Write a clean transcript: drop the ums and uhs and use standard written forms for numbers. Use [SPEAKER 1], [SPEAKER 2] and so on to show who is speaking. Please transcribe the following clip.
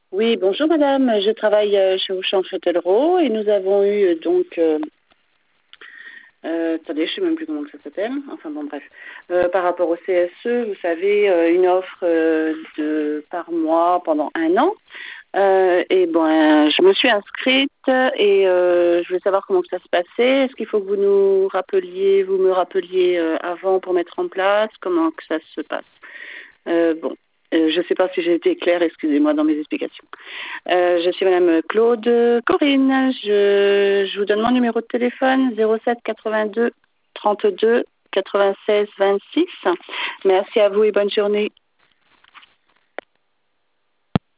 [SPEAKER 1] Oui, bonjour madame, je travaille chez Auchan Châtellerault et nous avons eu attendez, je sais même plus comment que ça s'appelle, enfin bon bref, par rapport au CSE, vous savez, une offre par mois pendant un an. Et bon, je me suis inscrite et je voulais savoir comment que ça se passait. Est-ce qu'il faut que vous me rappeliez avant pour mettre en place, comment que ça se passe? Bon, je ne sais pas si j'ai été claire, excusez-moi dans mes explications. Je suis Madame Claude Corinne. Je vous donne mon numéro de téléphone 07 82 32 96 26. Merci à vous et bonne journée.